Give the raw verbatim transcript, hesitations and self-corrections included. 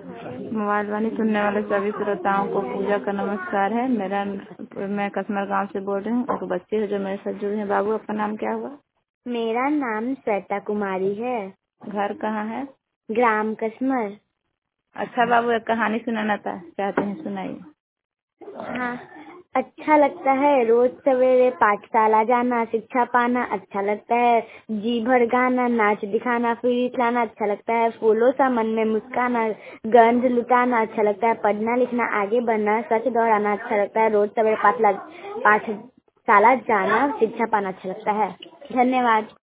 Mobile वाणी सुनने वाले सभी श्रोताओं को पूजा का नमस्कार है। मेरा मैं कसमर गांव से बोल रही हूँ। एक बच्चे है जो मेरे साथ जुड़े हैं। बाबू, आपका नाम क्या हुआ? मेरा नाम श्वेता कुमारी है। घर कहाँ है? ग्राम कसमर। अच्छा बाबू, एक कहानी सुनाना था, चाहते हैं, सुनाइए। हाँ, अच्छा लगता है रोज सवेरे पाठशाला जाना, शिक्षा पाना अच्छा लगता है। जी भर गाना, नाच दिखाना, फिर लाना अच्छा लगता है। फूलों सा मन में मुस्काना, गंध लुटाना अच्छा लगता है। पढ़ना लिखना आगे बढ़ना, सच दोहराना अच्छा लगता है। रोज सवेरे पाठशाला पाठशाला जाना, शिक्षा पाना अच्छा लगता है। धन्यवाद।